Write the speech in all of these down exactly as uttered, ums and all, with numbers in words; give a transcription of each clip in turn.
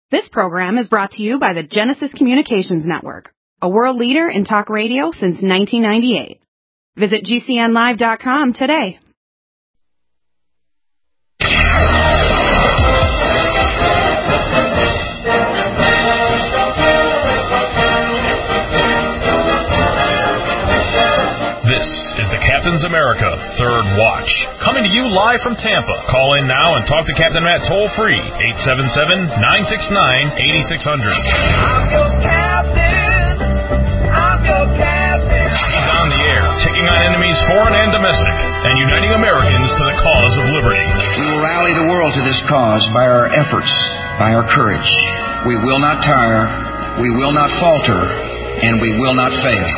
This program is brought to you by the Genesis Communications Network, a world leader in talk radio since nineteen ninety-eight. Visit G C N live dot com today. This is the Captain's America Third Watch, coming to you live from Tampa. Call in now and talk to Captain Matt toll-free, eight seven seven, nine six nine, eight six zero zero. I'm your captain. I'm your captain. He's on the air, taking on enemies foreign and domestic, and uniting Americans to the cause of liberty. We will rally the world to this cause by our efforts, by our courage. We will not tire, we will not falter, and we will not fail.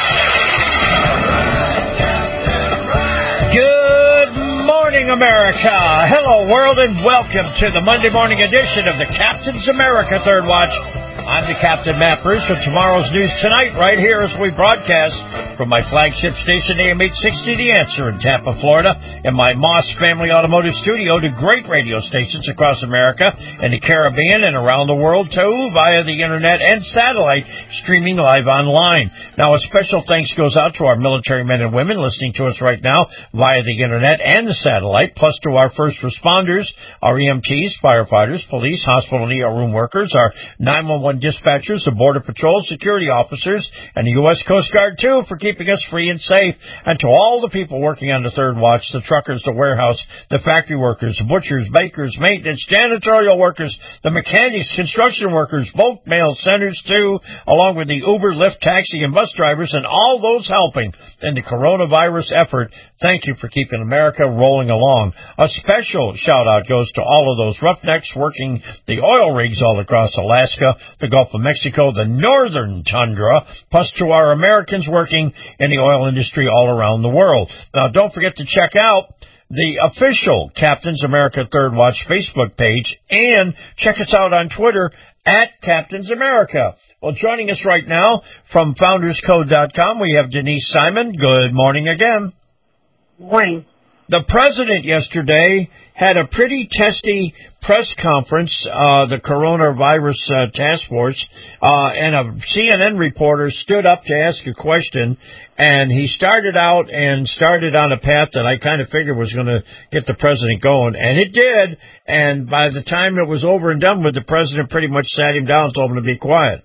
Good morning, America. Hello, world, and welcome to the Monday morning edition of the Captain's America Third Watch. I'm the Captain Matt Bruce with tomorrow's news tonight right here as we broadcast from my flagship station, A M eight sixty, The Answer in Tampa, Florida, and my Moss Family Automotive Studio to great radio stations across America and the Caribbean and around the world, too, via the Internet and satellite, streaming live online. Now, a special thanks goes out to our military men and women listening to us right now via the Internet and the satellite, plus to our first responders, our E M Ts, firefighters, police, hospital and E R room workers, our nine one one dispatchers, the Border Patrol, security officers, and the U S Coast Guard, too, for keeping us free and safe. And to all the people working on the Third Watch, the truckers, the warehouse, the factory workers, the butchers, bakers, maintenance, janitorial workers, the mechanics, construction workers, bulk mail centers, too, along with the Uber, Lyft, taxi, and bus drivers, and all those helping in the coronavirus effort. Thank you for keeping America rolling along. A special shout-out goes to all of those roughnecks working the oil rigs all across Alaska, the Gulf of Mexico, the northern tundra, plus to our Americans working in the oil industry all around the world. Now, don't forget to check out the official Captain's America Third Watch Facebook page, and check us out on Twitter at Captain's America. Well, joining us right now from founders code dot com, we have Denise Simon. Good morning again. Morning. The president yesterday had a pretty testy press conference, uh, the coronavirus uh, task force, uh, and a C N N reporter stood up to ask a question, and he started out and started on a path that I kind of figured was going to get the president going, and it did, and by the time it was over and done with, the president pretty much sat him down and told him to be quiet.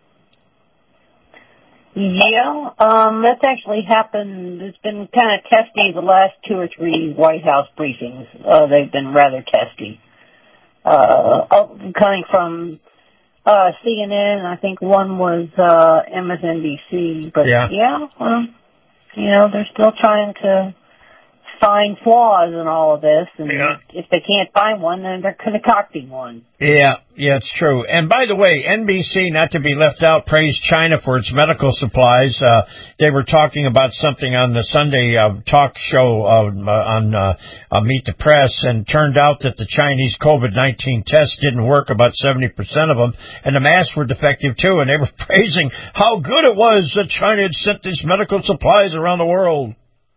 Yeah, um, that's actually happened. It's been kind of testy the last two or three White House briefings. Uh, they've been rather testy. Uh, coming from uh, C N N, I think one was uh, M S N B C. But, yeah, yeah well, you know, they're still trying to find flaws in all of this. And yeah. if they can't find one, then they're concocting one. Yeah, yeah, it's true. And by the way, N B C, not to be left out, praised China for its medical supplies. Uh, they were talking about something on the Sunday uh, talk show uh, on uh, uh, Meet the Press, and turned out that the Chinese COVID nineteen tests didn't work, about seventy percent of them, and the masks were defective too, and they were praising how good it was that China had sent these medical supplies around the world.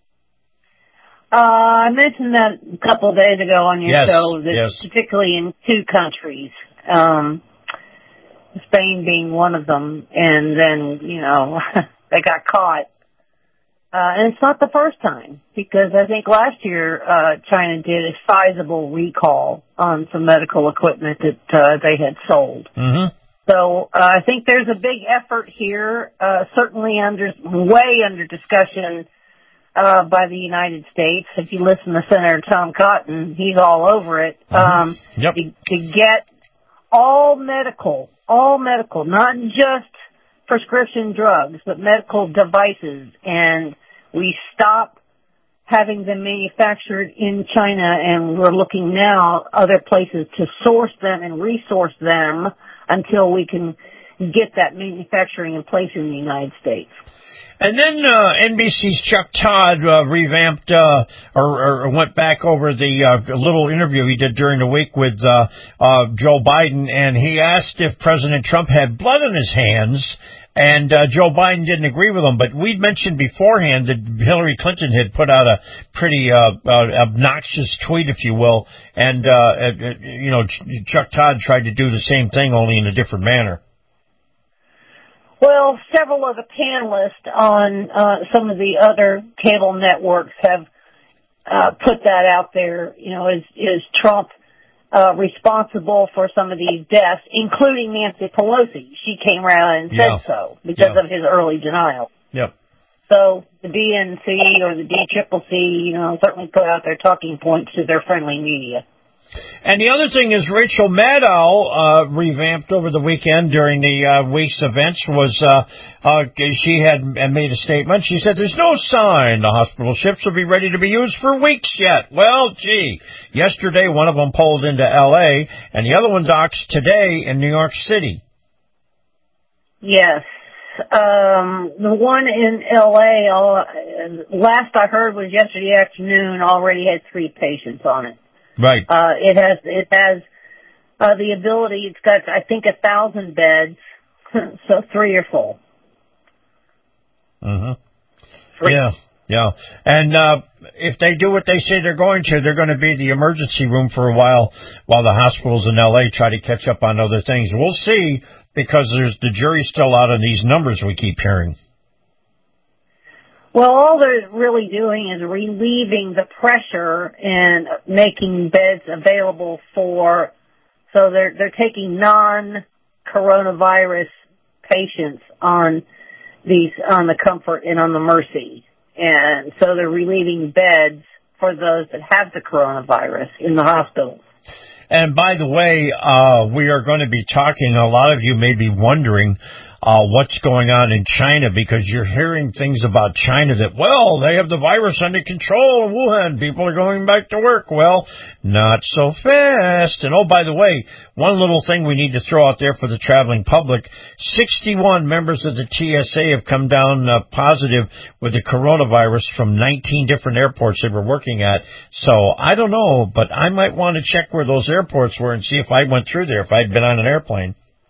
Uh, I mentioned that a couple of days ago on your yes, show, that yes. particularly in two countries, um, Spain being one of them, and then, you know, they got caught. Uh, and it's not the first time, because I think last year, uh, China did a sizable recall on some medical equipment that, uh, they had sold. Mm-hmm. So, uh, I think there's a big effort here, uh, certainly under, way under discussion Uh, by the United States. If you listen to Senator Tom Cotton, he's all over it. Um, yep. to, to get all medical, all medical, not just prescription drugs, but medical devices, and we stop having them manufactured in China, and we're looking now other places to source them and resource them until we can get that manufacturing in place in the United States. And then uh, N B C's Chuck Todd uh, revamped uh, or, or went back over the uh, little interview he did during the week with uh, uh, Joe Biden, and he asked if President Trump had blood on his hands and uh, Joe Biden didn't agree with him. But we'd mentioned beforehand that Hillary Clinton had put out a pretty uh, uh, obnoxious tweet, if you will, and, uh, uh, you know, Chuck Todd tried to do the same thing, only in a different manner. Well, several of the panelists on uh, some of the other cable networks have uh, put that out there. You know, is, is Trump uh, responsible for some of these deaths, including Nancy Pelosi? She came around and said yeah. so because yeah. of his early denial. Yep. So the D N C or the D C C C, you know, certainly put out their talking points to their friendly media. And the other thing is Rachel Maddow, uh, revamped over the weekend during the uh, week's events was, uh, uh, she had made a statement. She said, there's no sign the hospital ships will be ready to be used for weeks yet. Well, gee, yesterday one of them pulled into L A and the other one docks today in New York City. Yes. Um, the one in L A, uh, last I heard was yesterday afternoon, already had three patients on it. Right. Uh, it has, it has, uh, the ability, it's got, I think, a thousand beds, so three are full. Mm-hmm. Yeah, yeah. And, uh, if they do what they say they're going to, they're going to be the emergency room for a while, while the hospitals in L A try to catch up on other things. We'll see, because there's, the jury's still out on these numbers we keep hearing. Well, all they're really doing is relieving the pressure and making beds available for, so they're, they're taking non-coronavirus patients on these, on the Comfort and on the Mercy. And so they're relieving beds for those that have the coronavirus in the hospitals. And by the way, uh, we are going to be talking, a lot of you may be wondering, uh, what's going on in China, because you're hearing things about China that, well, they have the virus under control in Wuhan. People are going back to work. Well, not so fast. And oh, by the way, one little thing we need to throw out there for the traveling public, sixty-one members of the T S A have come down uh, positive with the coronavirus from nineteen different airports they were working at. So I don't know, but I might want to check where those airports were and see if I went through there, if I'd been on an airplane.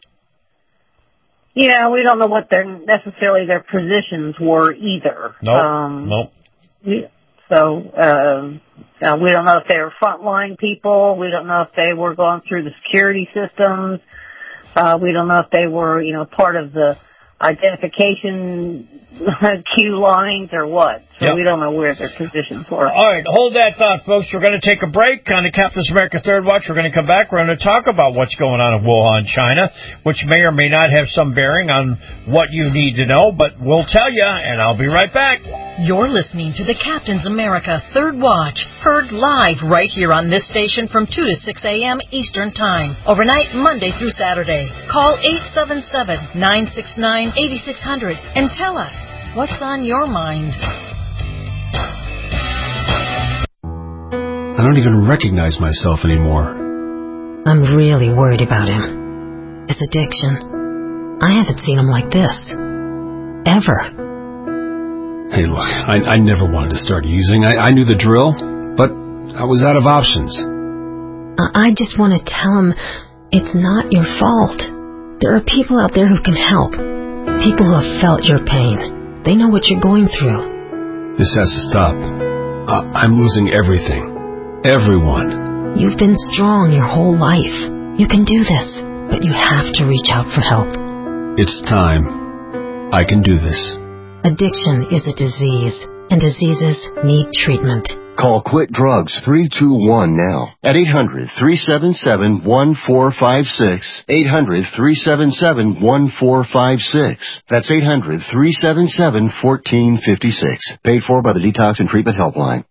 Yeah, we don't know what their necessarily their positions were either. Nope. Um, nope. We, so um, uh, we don't know if they were frontline people. We don't know if they were going through the security systems. Uh, we don't know if they were, you know, part of the identification queue lines or what. So yep. we don't know where their positions were. All right, hold that thought, folks. We're going to take a break on the Captain's America Third Watch. We're going to come back. We're going to talk about what's going on in Wuhan, China, which may or may not have some bearing on what you need to know, but we'll tell you, and I'll be right back. You're listening to the Captain's America Third Watch, heard live right here on this station from two to six a.m. Eastern Time, overnight Monday through Saturday. Call eight seven seven, nine six nine, eight six zero zero and tell us what's on your mind. I don't even recognize myself anymore. I'm really worried about him. His addiction. I haven't seen him like this. Ever. Hey, look, I, I never wanted to start using. I, I knew the drill, but I was out of options. I, I just want to tell him it's not your fault. There are people out there who can help. People who have felt your pain. They know what you're going through. This has to stop. I, I'm losing everything. Everyone. You've been strong your whole life. You can do this, but you have to reach out for help. It's time. I can do this. Addiction is a disease, and diseases need treatment. Call Quit Drugs three two one now at eight hundred, three seven seven, one four five six, eight hundred, three seven seven, one four five six. That's eight hundred, three seven seven, one four five six. Paid for by the Detox and Treatment Helpline.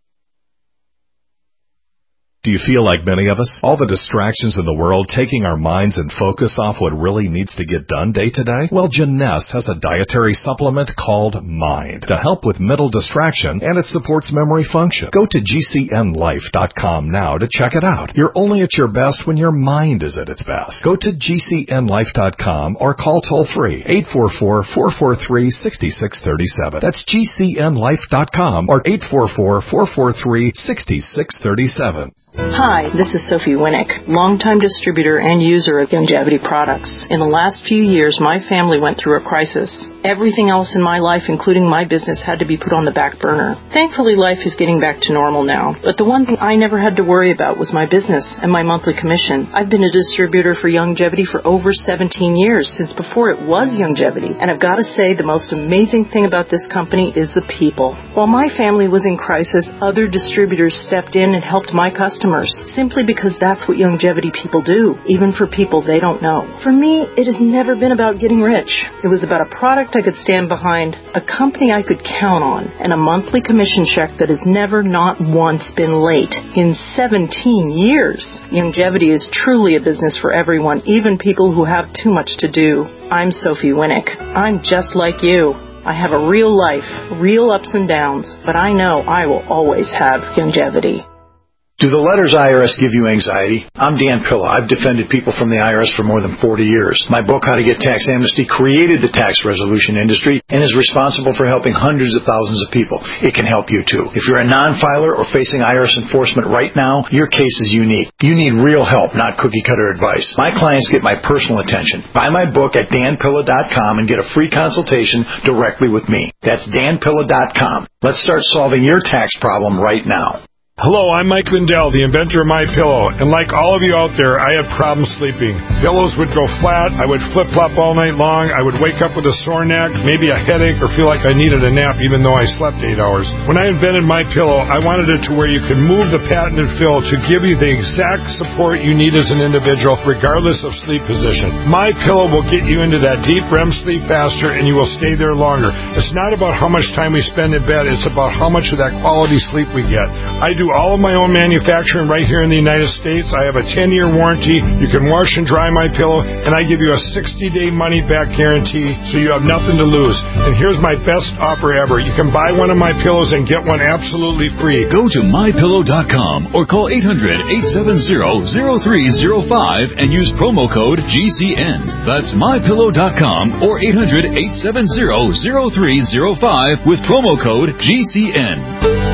Do you feel like many of us? All the distractions in the world taking our minds and focus off what really needs to get done day to day? Well, Jeunesse has a dietary supplement called Mind to help with mental distraction, and it supports memory function. Go to G C N life dot com now to check it out. You're only at your best when your mind is at its best. Go to G C N life dot com or call toll-free eight four four, four four three, six six three seven. That's G C N life dot com or eight four four, four four three, six six three seven. Hi, this is Sophie Winnick, longtime distributor and user of Youngevity products. In the last few years, my family went through a crisis. everything else in my life, including my business, had to be put on the back burner. Thankfully, life is getting back to normal now. But the one thing I never had to worry about was my business and my monthly commission. I've been a distributor for Youngevity for over seventeen years, since before it was Youngevity. And I've got to say, the most amazing thing about this company is the people. While my family was in crisis, other distributors stepped in and helped my customers, simply because that's what Youngevity people do, even for people they don't know. For me, it has never been about getting rich. It was about a product I could stand behind, a company I could count on, and a monthly commission check that has never, not once, been late in seventeen years. Youngevity is truly a business for everyone, even people who have too much to do. I'm Sophie Winnick. I'm just like you. I have a real life, real ups and downs, but I know I will always have Youngevity. Do the letters I R S give you anxiety? I'm Dan Pilla. I've defended people from the I R S for more than forty years. My book, How to Get Tax Amnesty, created the tax resolution industry and is responsible for helping hundreds of thousands of people. It can help you too. If you're a non-filer or facing I R S enforcement right now, your case is unique. You need real help, not cookie-cutter advice. My clients get my personal attention. Buy my book at dan pilla dot com and get a free consultation directly with me. That's dan pilla dot com. Let's start solving your tax problem right now. Hello, I'm Mike Lindell, the inventor of MyPillow, and like all of you out there, I had problems sleeping. Pillows would go flat, I would flip-flop all night long, I would wake up with a sore neck, maybe a headache, or feel like I needed a nap even though I slept eight hours. When I invented MyPillow, I wanted it to where you could move the patented fill to give you the exact support you need as an individual, regardless of sleep position. MyPillow will get you into that deep R E M sleep faster, and you will stay there longer. It's not about how much time we spend in bed, it's about how much of that quality sleep we get. I do all of my own manufacturing right here in the United States. I have a ten-year warranty. You can wash and dry my pillow, and I give you a sixty-day money-back guarantee, so you have nothing to lose. And here's my best offer ever. You can buy one of my pillows and get one absolutely free. Go to my pillow dot com or call eight hundred, eight seven zero, zero three zero five and use promo code G C N. That's my pillow dot com or eight hundred, eight seven zero, zero three zero five with promo code G C N.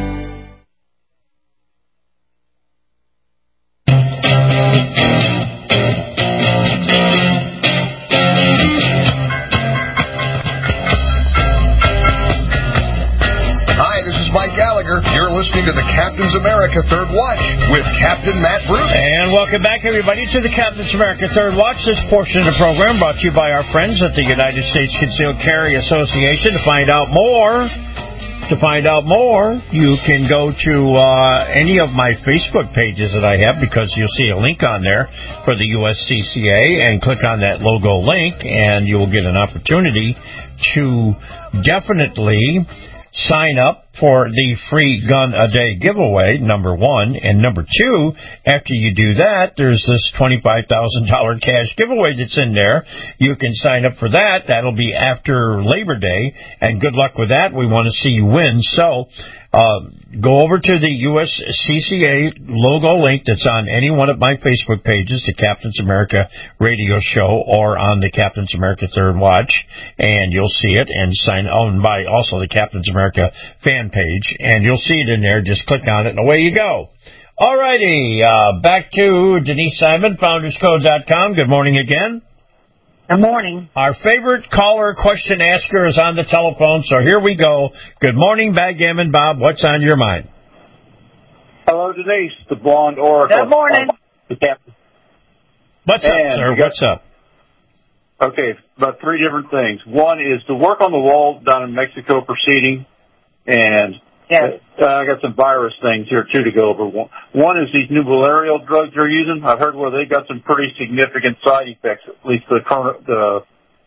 Listening to the Captain's America Third Watch with Captain Matt Bruce. And welcome back, everybody, to the Captain's America Third Watch. This portion of the program brought to you by our friends at the United States Concealed Carry Association. To find out more, to find out more, you can go to uh, any of my Facebook pages that I have, because you'll see a link on there for the U S C C A, and click on that logo link, and you will get an opportunity to definitely sign up for the free gun a day giveaway, number one. And number two, after you do that, there's this twenty-five thousand dollars cash giveaway that's in there. You can sign up for that. That'll be after Labor Day. And good luck with that. We want to see you win. So uh, go over to the U S C C A logo link that's on any one of my Facebook pages, the Captain's America Radio Show, or on the Captain's America Third Watch, and you'll see it. And sign on by also the Captain's America fan page, and you'll see it in there. Just click on it, and away you go. All righty, uh, back to Denise Simon, founders code dot com. Good morning again. Good morning. Our favorite caller question asker is on the telephone, so here we go. Good morning, Backgammon Bob. What's on your mind? Hello, Denise, the blonde oracle. Good morning. The captain. What's up, and sir? Got, What's up? Okay, about three different things. One is the work on the wall down in Mexico proceeding, and yes. uh, I got some virus things here, too, to go over. One, one is these new malarial drugs they're using. I've heard where they got some pretty significant side effects, at least the, the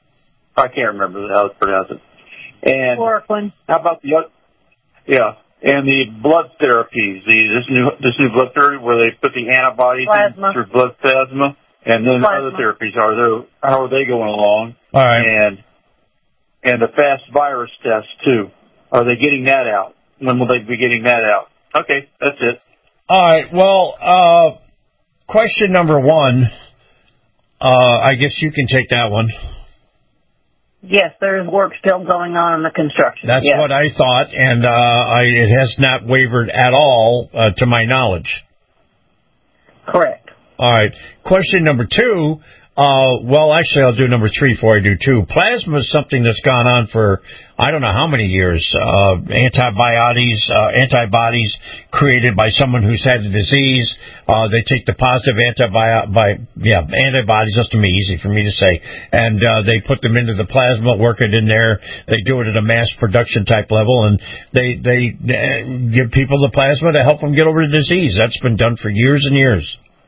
I can't remember how to pronounce it. And Chloroquine. How about the other? Yeah. And the blood therapies, the, this new this new blood therapy where they put the antibodies in through blood plasma, and then plasma. Other therapies, are they, how are they going along? All right. And and the fast virus test too. Are they getting that out? When will they be getting that out? Okay, that's it. All right. Well, uh, question number one. Uh, I guess you can take that one. Yes, there is work still going on in the construction. That's yes. what I thought, and uh, I, it has not wavered at all, uh, to my knowledge. Correct. All right. Question number two, Uh, well, actually, I'll do number three before I do two. Plasma is something that's gone on for I don't know how many years. Uh, antibiotics, uh, antibodies created by someone who's had the disease. Uh, they take the positive antibio- by, yeah, antibodies. That's to me easy for me to say, and uh, they put them into the plasma, work it in there. They do it at a mass production type level, and they they uh, give people the plasma to help them get over the disease. That's been done for years and years.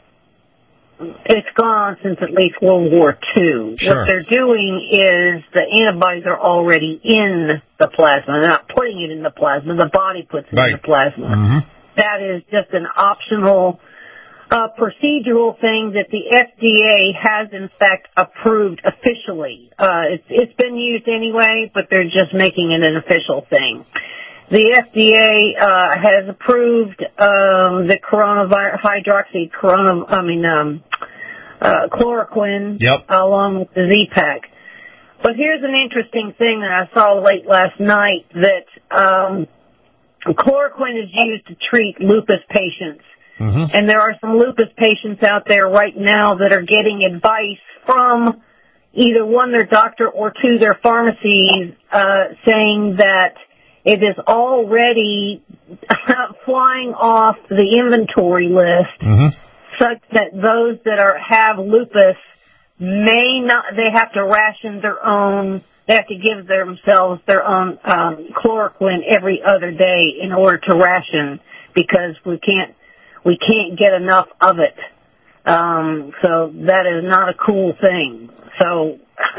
It's gone on since at least World War Two. Sure. What they're doing is the antibodies are already in the plasma. They're not putting it in the plasma. The body puts it right. in the plasma. Mm-hmm. That is just an optional uh, procedural thing that the F D A has, in fact, approved officially. Uh, it's, it's been used anyway, but they're just making it an official thing. The F D A uh, has approved um, the coronavirus hydroxy corona. I mean, um, uh, chloroquine, yep. along with the Z-Pak. But here's an interesting thing that I saw late last night: that um, chloroquine is used to treat lupus patients, mm-hmm. and there are some lupus patients out there right now that are getting advice from either one, their doctor, or two, their pharmacies, uh, saying that it is already flying off the inventory list, mm-hmm. such that those that are have lupus may not, they have to ration their own, they have to give themselves their own um, chloroquine every other day in order to ration, because we can't, we can't get enough of it. Um, so that is not a cool thing. So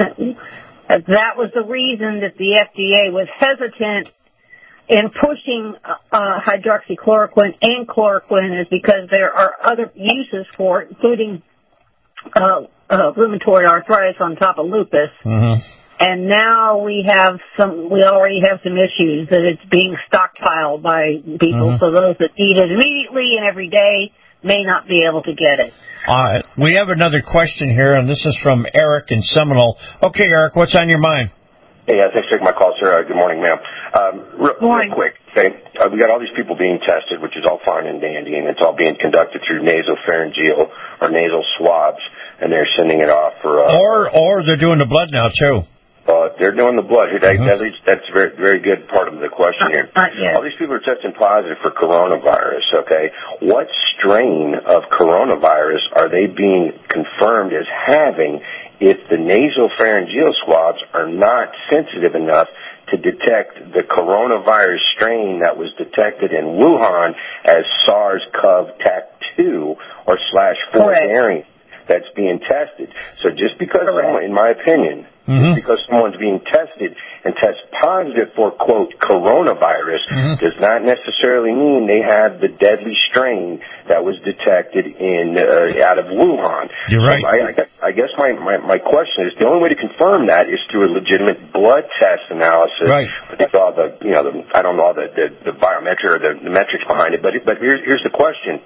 that was the reason that the F D A was hesitant in pushing uh, hydroxychloroquine and chloroquine, is because there are other uses for it, including uh, uh, rheumatoid arthritis on top of lupus. Mm-hmm. And now we have some, we already have some issues that it's being stockpiled by people. Mm-hmm. So those that need it immediately and every day may not be able to get it. All right. We have another question here, and this is from Eric in Seminole. Okay, Eric, what's on your mind? Hey, uh, thanks for taking my call, sir. Uh, good morning, ma'am. Um, real, real quick, okay, uh, we got all these people being tested, which is all fine and dandy, and it's all being conducted through nasopharyngeal or nasal swabs, and they're sending it off for... Uh, or or they're doing the blood now, too. Uh, they're doing the blood. That, Mm-hmm. that leads, that's a very, very good part of the question here. Uh, yeah. All these people are testing positive for coronavirus, okay? What strain of coronavirus are they being confirmed as having if the nasopharyngeal swabs are not sensitive enough to detect the coronavirus strain that was detected in Wuhan as SARS-C o V two or slash four variant that's being tested? So just because, someone, in my opinion, mm-hmm. just because someone's being tested and tests positive for, quote, coronavirus mm-hmm. does not necessarily mean they have the deadly strain that was detected in uh, out of Wuhan. You're right. So I, I guess, I guess my, my, my question is, the only way to confirm that is through a legitimate blood test analysis. Right. With all the, you know, the, I don't know all the, the, the biometric or the, the metrics behind it, but, but here's, here's the question.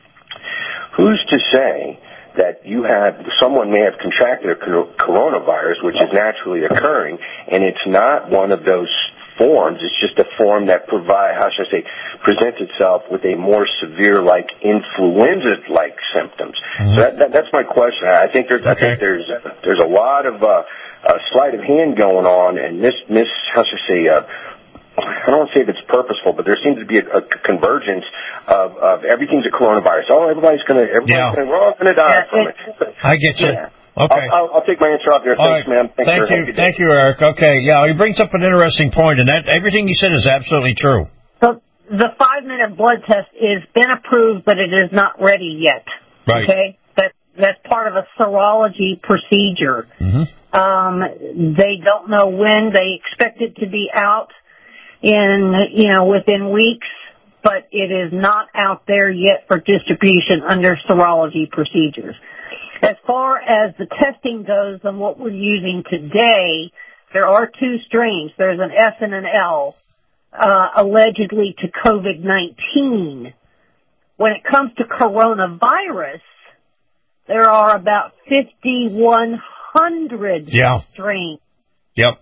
Who's to say that you have, someone may have contracted a coronavirus, which is naturally occurring, and it's not one of those forms. It's just a form that provide, how should I say, presents itself with a more severe, like influenza-like symptoms. Mm-hmm. So that, that, that's my question. I think there's, okay. I think there's, there's a lot of uh, uh, sleight of hand going on, and this, this, how should I say, uh, I don't want to say if it's purposeful, but there seems to be a, a convergence of, of everything's a coronavirus. Oh, everybody's going to, everybody's yeah. going to, we're all going to die Yeah, from it. I get you. Yeah. Okay. I'll, I'll, I'll take my answer out there. All Thanks, right. ma'am. Thanks Thank for you. Thank you, Eric. Okay. Yeah, he brings up an interesting point, and that everything he said is absolutely true. So the five-minute blood test has been approved, but it is not ready yet. Right. Okay? That, that's part of a serology procedure. Mm-hmm. Um, they don't know when. They expect it to be out in, you know, within weeks, but it is not out there yet for distribution under serology procedures. As far as the testing goes and what we're using today, there are two strains. There's an S and an L, uh, allegedly to COVID nineteen. When it comes to coronavirus, there are about fifty-one hundred yeah. strains. Yep.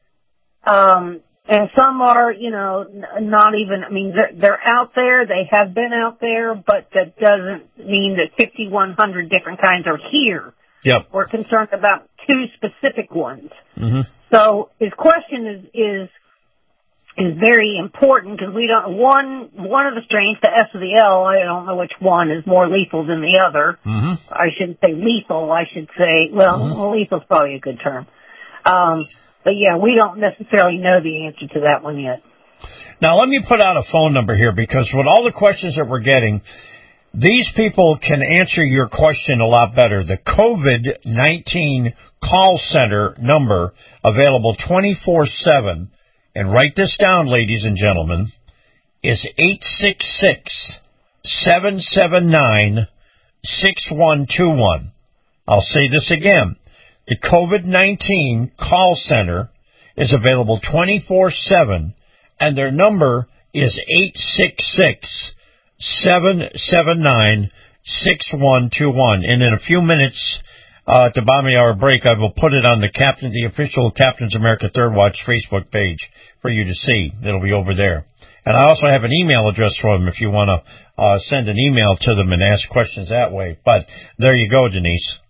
Um, and some are, you know, n- not even, I mean, they're, they're out there, they have been out there, but that doesn't mean that fifty-one hundred different kinds are here. Yep. We're concerned about two specific ones. Mm-hmm. So his question is is is very important because we don't one one of the strains, the S of the L, I don't know which one is more lethal than the other. Mm-hmm. I shouldn't say lethal. I should say well, Mm-hmm. well lethal's probably a good term. Um, but yeah, we don't necessarily know the answer to that one yet. Now let me put out a phone number here because with all the questions that we're getting, these people can answer your question a lot better. The COVID nineteen call center number available twenty-four seven, and write this down, ladies and gentlemen, is eight six six, seven seven nine, six one two one. I'll say this again. The COVID nineteen call center is available twenty-four seven, and their number is eight six six, seven seven nine, six one two one. And in a few minutes, uh, at the bottom of the hour break, I will put it on the Captain, the official Captain's America Third Watch Facebook page for you to see. It'll be over there. And I also have an email address for them if you want to uh, send an email to them and ask questions that way. But there you go, Denise.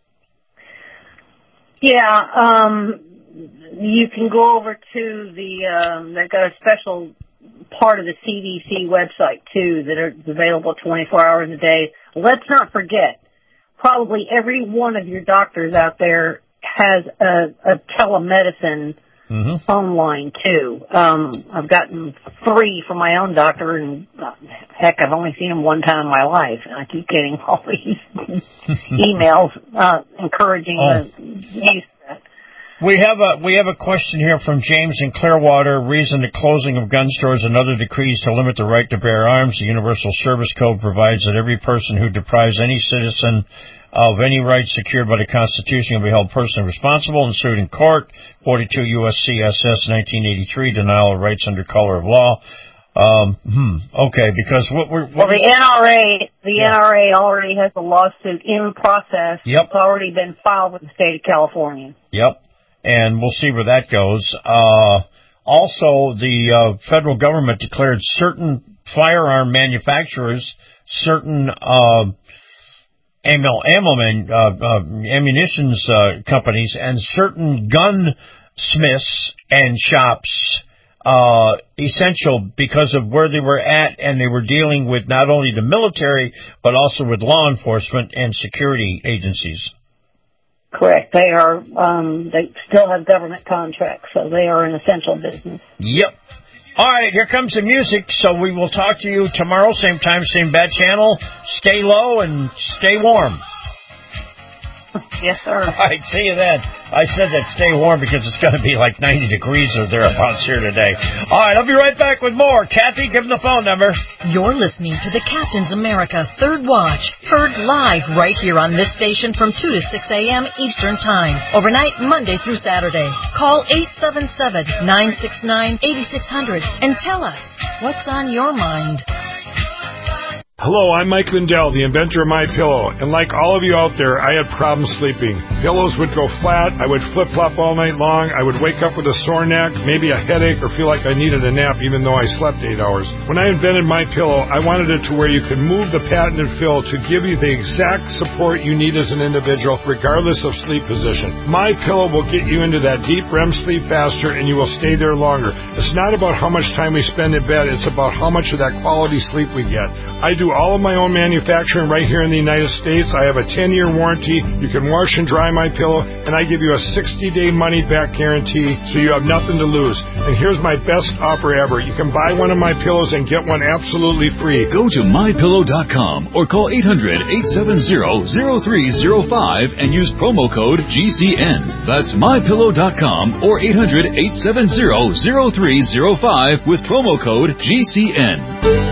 Yeah, um, you can go over to the, um, they've got a special part of the C D C website, too, that are available twenty-four hours a day. Let's not forget, probably every one of your doctors out there has a, a telemedicine mm-hmm. phone line, too. Um, I've gotten three from my own doctor, and uh, heck, I've only seen him one time in my life, and I keep getting all these emails uh, encouraging oh. the use of that. We have a we have a question here from James in Clearwater. Reason the closing of gun stores and other decrees to limit the right to bear arms. The Universal Service Code provides that every person who deprives any citizen of any rights secured by the Constitution will be held personally responsible and sued in court. forty-two U S C S S nineteen eighty-three, denial of rights under color of law. Um, hmm, okay, because what we're... What well, the N R A, the yeah. N R A already has a lawsuit in process. Yep. It's already been filed with the state of California. Yep. And we'll see where that goes. Uh, also, the uh, federal government declared certain firearm manufacturers, certain uh, ammo, ammo man, uh, uh, ammunitions uh, companies, and certain gunsmiths and shops uh, essential because of where they were at, and they were dealing with not only the military, but also with law enforcement and security agencies. Correct. They are, um, they still have government contracts, so they are an essential business. Yep. All right, here comes the music, so we will talk to you tomorrow, same time, same bad channel. Stay low and stay warm. Yes, sir. All right, see you then. I said that stay warm because it's going to be like ninety degrees or thereabouts here today. All right, I'll be right back with more. Kathy, give them the phone number. You're listening to the Captain's America Third Watch, heard live right here on this station from two to six a.m. Eastern Time, overnight Monday through Saturday. Call eight seven seven, nine six nine, eight six zero zero and tell us what's on your mind. Hello, I'm Mike Lindell, the inventor of MyPillow, and like all of you out there, I had problems sleeping. Pillows would go flat, I would flip-flop all night long, I would wake up with a sore neck, maybe a headache, or feel like I needed a nap even though I slept eight hours. When I invented MyPillow, I wanted it to where you could move the patented fill to give you the exact support you need as an individual, regardless of sleep position. MyPillow will get you into that deep R E M sleep faster, and you will stay there longer. It's not about how much time we spend in bed, it's about how much of that quality sleep we get. I do all of my own manufacturing right here in the United States. I have a ten-year warranty. You can wash and dry my pillow, and I give you a sixty-day money-back guarantee, so you have nothing to lose. And here's my best offer ever. You can buy one of my pillows and get one absolutely free. Go to my pillow dot com or call eight hundred, eight seven zero, zero three zero five and use promo code G C N. That's my pillow dot com or eight hundred, eight seven zero, zero three zero five with promo code G C N.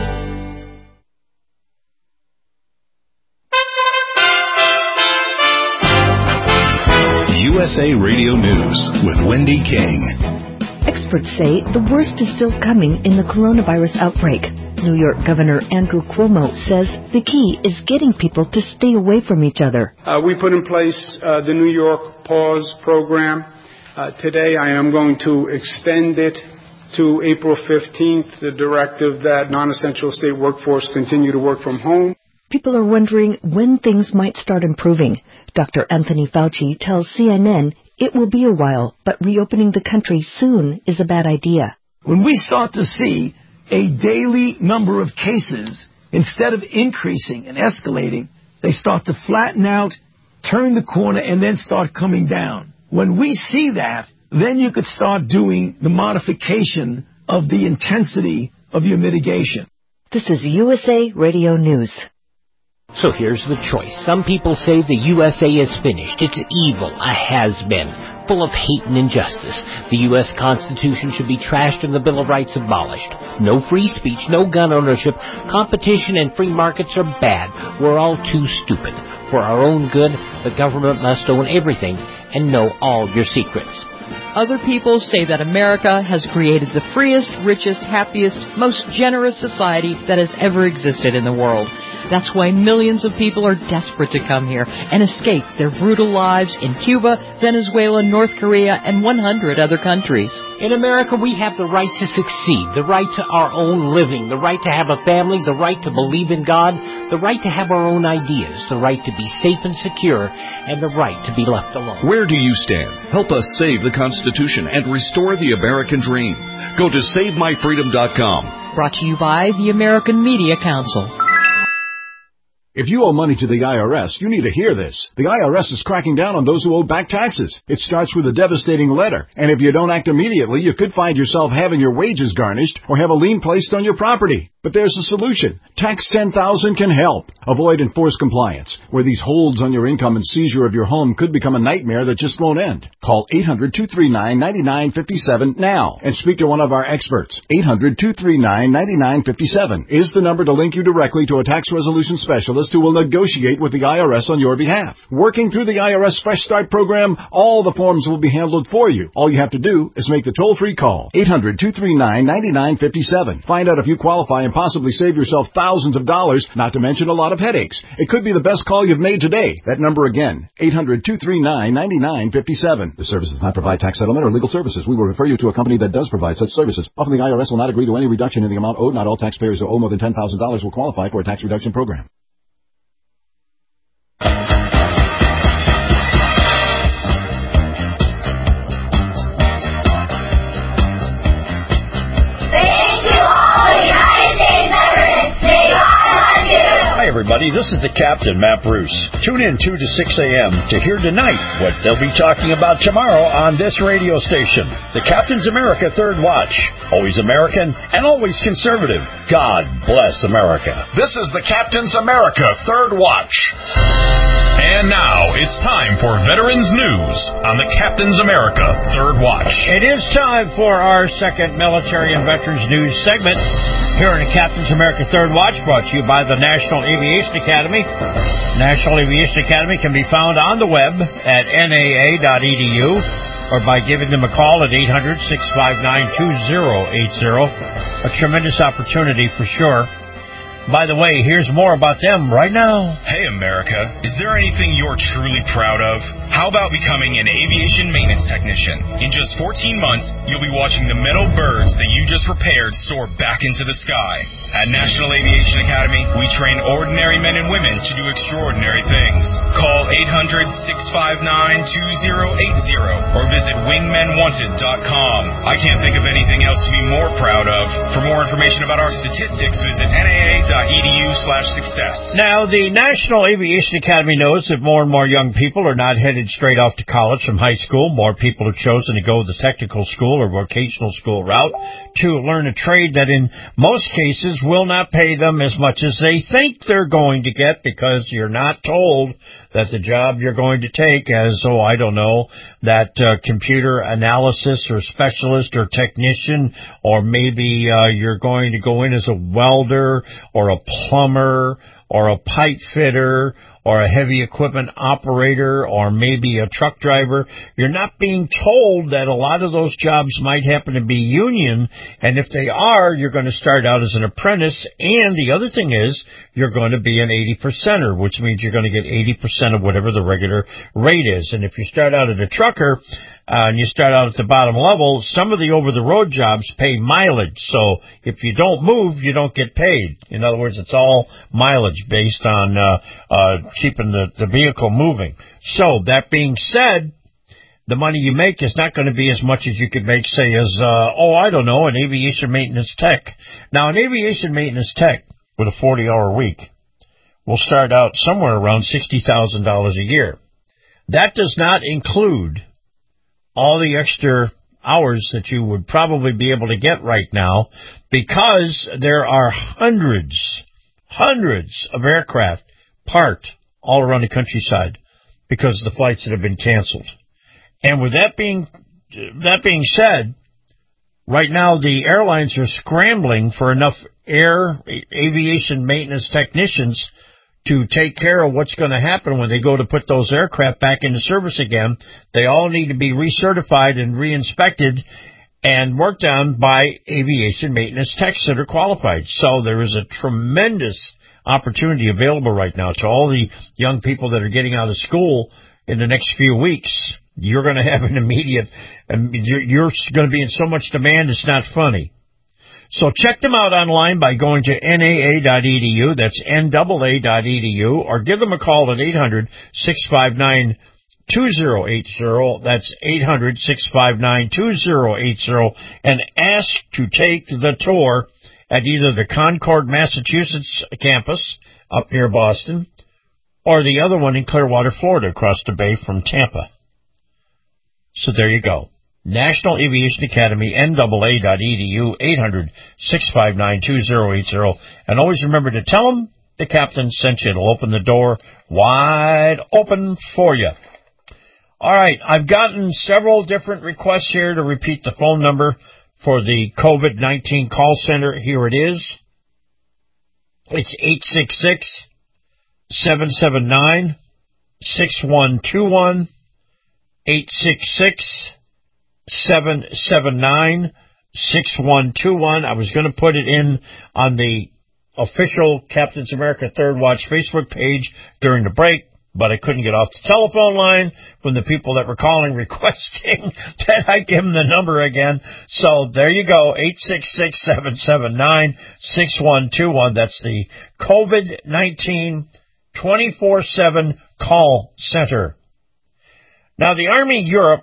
U S A Radio News with Wendy King. Experts say the worst is still coming in the coronavirus outbreak. New York Governor Andrew Cuomo says the key is getting people to stay away from each other. Uh, we put in place uh, the New York Pause program. Uh, today I am going to extend it to April fifteenth, the directive that non-essential state workforce continue to work from home. People are wondering when things might start improving. Doctor Anthony Fauci tells C N N it will be a while, but reopening the country soon is a bad idea. When we start to see a daily number of cases, instead of increasing and escalating, they start to flatten out, turn the corner, and then start coming down. When we see that, then you could start doing the modification of the intensity of your mitigation. This is U S A Radio News. So here's the choice. Some people say the U S A is finished. It's evil, a has-been, full of hate and injustice. The U S Constitution should be trashed and the Bill of Rights abolished. No free speech, no gun ownership. Competition and free markets are bad. We're all too stupid. For our own good, the government must own everything and know all your secrets. Other people say that America has created the freest, richest, happiest, most generous society that has ever existed in the world. That's why millions of people are desperate to come here and escape their brutal lives in Cuba, Venezuela, North Korea, and one hundred other countries. In America, we have the right to succeed, the right to our own living, the right to have a family, the right to believe in God, the right to have our own ideas, the right to be safe and secure, and the right to be left alone. Where do you stand? Help us save the Constitution and restore the American dream. Go to save my freedom dot com. Brought to you by the American Media Council. If you owe money to the I R S, you need to hear this. The I R S is cracking down on those who owe back taxes. It starts with a devastating letter, and if you don't act immediately, you could find yourself having your wages garnished or have a lien placed on your property. But there's a solution. Tax ten thousand can help. Avoid enforced compliance, where these holds on your income and seizure of your home could become a nightmare that just won't end. Call eight hundred, two three nine, nine nine five seven now and speak to one of our experts. eight hundred, two three nine, nine nine five seven is the number to link you directly to a tax resolution specialist who will negotiate with the I R S on your behalf. Working through the I R S Fresh Start program, all the forms will be handled for you. All you have to do is make the toll-free call. eight hundred, two three nine, nine nine five seven. Find out if you qualify and possibly save yourself thousands of dollars, not to mention a lot of headaches. It could be the best call you've made today. That number again, eight hundred, two three nine, nine nine five seven. The service does not provide tax settlement or legal services. We will refer you to a company that does provide such services. Often the I R S will not agree to any reduction in the amount owed. Not all taxpayers who owe more than ten thousand dollars will qualify for a tax reduction program. Hi, everybody. This is the Captain, Matt Bruce. Tune in two to six a.m. to hear tonight what they'll be talking about tomorrow on this radio station. The Captain's America Third Watch. Always American and always conservative. God bless America. This is the Captain's America Third Watch. And now it's time for Veterans News on the Captain's America Third Watch. It is time for our second military and veterans news segment here on the Captain's America Third Watch, brought to you by the National Aviation Academy. National Aviation Academy can be found on the web at N A A dot E D U or by giving them a call at eight hundred, six five nine, two zero eight zero. A tremendous opportunity for sure. By the way, here's more about them right now. Hey, America, is there anything you're truly proud of? How about becoming an aviation maintenance technician? In just fourteen months, you'll be watching the metal birds that you just repaired soar back into the sky. At National Aviation Academy, we train ordinary men and women to do extraordinary things. Call eight hundred, six five nine, two zero eight zero or visit wingmen wanted dot com. I can't think of anything else to be more proud of. For more information about our statistics, visit N A A dot E D U slash success. Now, the National Aviation Academy knows that more and more young people are not headed straight off to college from high school. More people have chosen to go the technical school or vocational school route to learn a trade that in most cases will not pay them as much as they think they're going to get, because you're not told that the job you're going to take as, oh, I don't know, that uh, computer analysis or specialist or technician, or maybe uh, you're going to go in as a welder or a plumber or a pipe fitter or a heavy equipment operator or maybe a truck driver. You're not being told that a lot of those jobs might happen to be union, and if they are, you're going to start out as an apprentice, and the other thing is you're going to be an eighty percenter, which means you're going to get eighty percent of whatever the regular rate is. And if you start out as a trucker, uh, and you start out at the bottom level, some of the over-the-road jobs pay mileage. So if you don't move, you don't get paid. In other words, it's all mileage based on uh, uh, keeping the, the vehicle moving. So that being said, the money you make is not going to be as much as you could make, say, as, uh, oh, I don't know, an aviation maintenance tech. Now, an aviation maintenance tech with a forty-hour week will start out somewhere around sixty thousand dollars a year. That does not include all the extra hours that you would probably be able to get right now, because there are hundreds, hundreds of aircraft parked all around the countryside because of the flights that have been canceled. And with that being that being said, right now the airlines are scrambling for enough air aviation maintenance technicians to take care of what's going to happen when they go to put those aircraft back into service again. They all need to be recertified and re-inspected and worked on by aviation maintenance techs that are qualified. So there is a tremendous opportunity available right now to all the young people that are getting out of school in the next few weeks. You're going to have an immediate, you're, you're going to be in so much demand, it's not funny. So check them out online by going to N A A dot E D U, that's N A A dot E D U, or give them a call at eight hundred, six five nine, two zero eight zero, that's eight hundred, six five nine, two zero eight zero, and ask to take the tour at either the Concord, Massachusetts campus up near Boston, or the other one in Clearwater, Florida, across the bay from Tampa. So there you go. National Aviation Academy, N A A dot E D U, eight hundred, six five nine, two zero eight zero. And always remember to tell them the captain sent you. It'll open the door wide open for you. All right, I've gotten several different requests here to repeat the phone number for the COVID nineteen call center. Here it is. It's eight six six, seven seven nine, six one two one, eight six six, seven seven nine, six one two one. I was going to put it in on the official Captain's America Third Watch Facebook page during the break, but I couldn't get off the telephone line from the people that were calling requesting that I give them the number again. So there you go, eight six six, seven seven nine, six one two one. That's the COVID nineteen twenty-four seven call center. Now, the Army Europe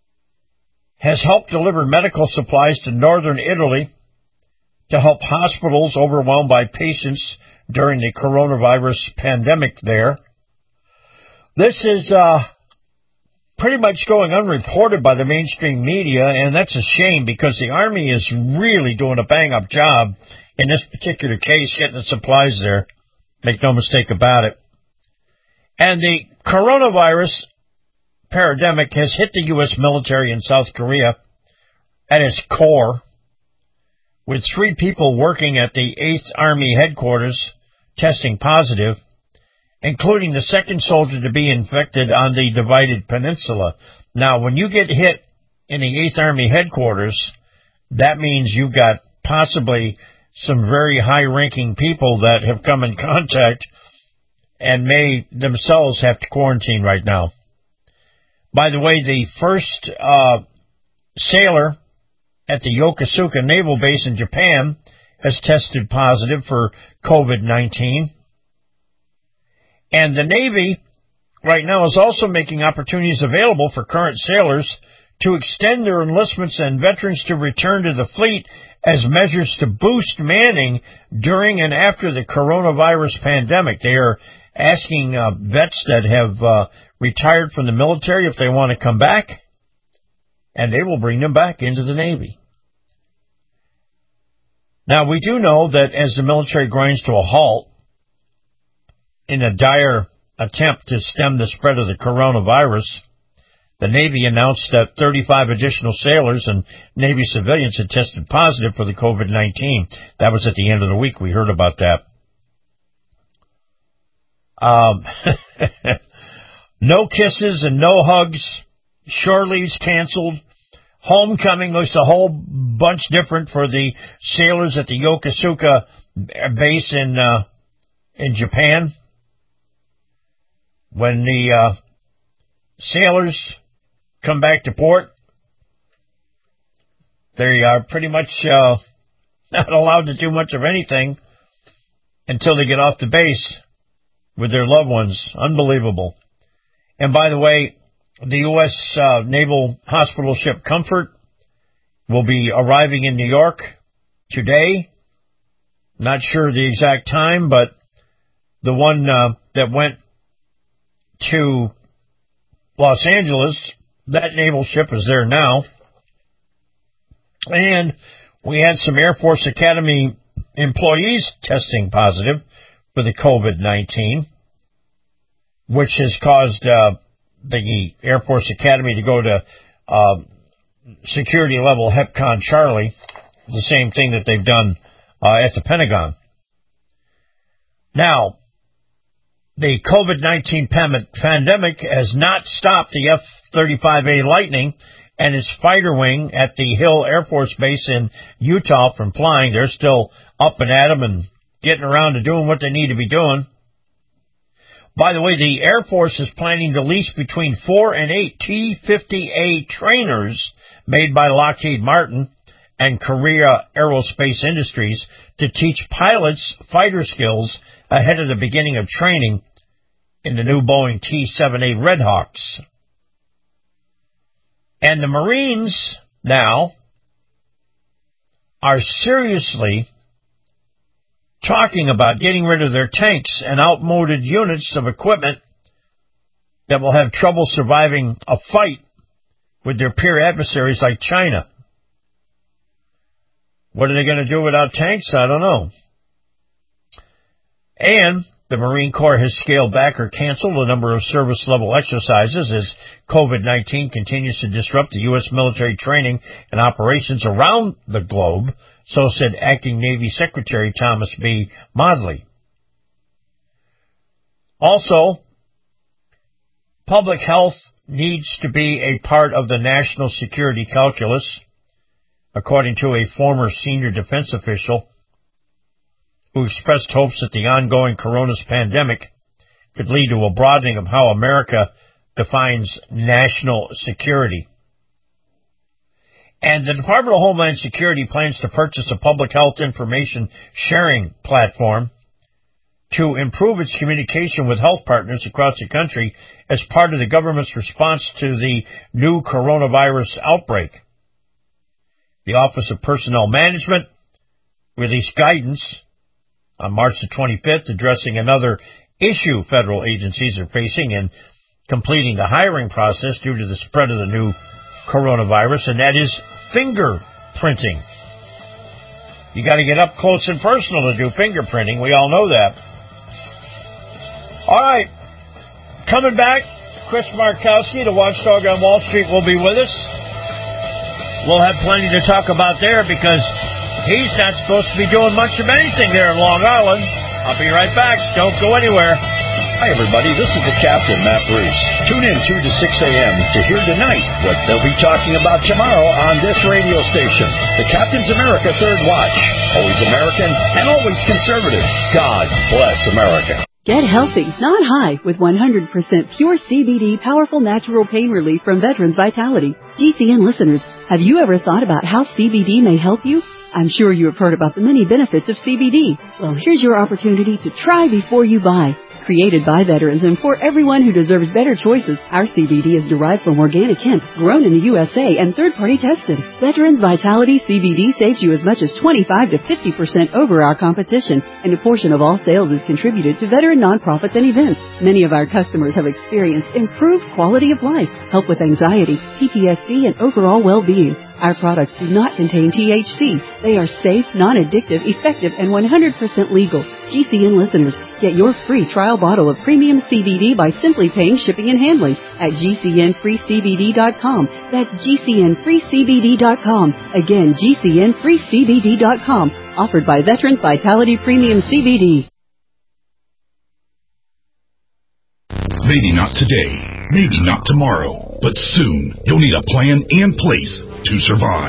has helped deliver medical supplies to northern Italy to help hospitals overwhelmed by patients during the coronavirus pandemic there. This is uh, pretty much going unreported by the mainstream media, and that's a shame because the Army is really doing a bang-up job in this particular case, getting the supplies there. Make no mistake about it. And the coronavirus pandemic has hit the U S military in South Korea at its core, with three people working at the eighth Army headquarters testing positive, including the second soldier to be infected on the divided peninsula. Now, when you get hit in the eighth Army headquarters, that means you've got possibly some very high-ranking people that have come in contact and may themselves have to quarantine right now. By the way, the first uh, sailor at the Yokosuka Naval Base in Japan has tested positive for COVID nineteen. And the Navy right now is also making opportunities available for current sailors to extend their enlistments and veterans to return to the fleet as measures to boost manning during and after the coronavirus pandemic. They are asking uh, vets that have uh, retired from the military if they want to come back, and they will bring them back into the Navy. Now, we do know that as the military grinds to a halt in a dire attempt to stem the spread of the coronavirus, the Navy announced that thirty-five additional sailors and Navy civilians had tested positive for the COVID nineteen. That was at the end of the week. We heard about that. Um, no kisses and no hugs. Shore leaves canceled. Homecoming looks a whole bunch different for the sailors at the Yokosuka base in uh, in Japan. When the uh, sailors come back to port, they are pretty much uh, not allowed to do much of anything until they get off the base with their loved ones. Unbelievable. And by the way, the U S Uh, Naval Hospital ship Comfort will be arriving in New York today. Not sure the exact time, but the one uh, that went to Los Angeles, that naval ship is there now. And we had some Air Force Academy employees testing positive for the COVID nineteen, which has caused uh, the Air Force Academy to go to uh, security level HEPCON Charlie, the same thing that they've done uh, at the Pentagon. Now, the COVID nineteen pandemic has not stopped the F thirty-five A Lightning and its fighter wing at the Hill Air Force Base in Utah from flying. They're still up and at 'em and getting around to doing what they need to be doing. By the way, the Air Force is planning to lease between four and eight T fifty A trainers made by Lockheed Martin and Korea Aerospace Industries to teach pilots fighter skills ahead of the beginning of training in the new Boeing T seven A Red Hawks. And the Marines now are seriously talking about getting rid of their tanks and outmoded units of equipment that will have trouble surviving a fight with their peer adversaries like China. What are they going to do without tanks? I don't know. And the Marine Corps has scaled back or canceled a number of service-level exercises as COVID nineteen continues to disrupt the U S military training and operations around the globe, so said Acting Navy Secretary Thomas B. Modly. Also, public health needs to be a part of the national security calculus, according to a former senior defense official who expressed hopes that the ongoing coronavirus pandemic could lead to a broadening of how America defines national security. And the Department of Homeland Security plans to purchase a public health information sharing platform to improve its communication with health partners across the country as part of the government's response to the new coronavirus outbreak. The Office of Personnel Management released guidance on March the twenty-fifth addressing another issue federal agencies are facing in completing the hiring process due to the spread of the new coronavirus, and that is fingerprinting. You got to get up close and personal to do fingerprinting. We all know that. All right. Coming back, Chris Markowski, the watchdog on Wall Street, will be with us. We'll have plenty to talk about there because he's not supposed to be doing much of anything there in Long Island. I'll be right back. Don't go anywhere. Hi, everybody. This is the Captain, Matt Bruce. Tune in two to six a.m. to hear tonight what they'll be talking about tomorrow on this radio station. The Captain's America Third Watch. Always American and always conservative. God bless America. Get healthy, not high, with one hundred percent pure C B D powerful natural pain relief from Veterans Vitality. G C N listeners, have you ever thought about how C B D may help you? I'm sure you have heard about the many benefits of C B D. Well, here's your opportunity to try before you buy. Created by veterans and for everyone who deserves better choices, our C B D is derived from organic hemp, grown in the U S A and third-party tested. Veterans Vitality C B D saves you as much as twenty-five to fifty percent over our competition, and a portion of all sales is contributed to veteran nonprofits and events. Many of our customers have experienced improved quality of life, help with anxiety, P T S D, and overall well-being. Our products do not contain T H C. They are safe, non-addictive, effective, and one hundred percent legal. G C N listeners, get your free trial bottle of premium C B D by simply paying shipping and handling at G C N free C B D dot com. That's G C N free C B D dot com. Again, G C N free C B D dot com. Offered by Veterans Vitality Premium C B D. Maybe not today, maybe not tomorrow, but soon you'll need a plan in place to survive.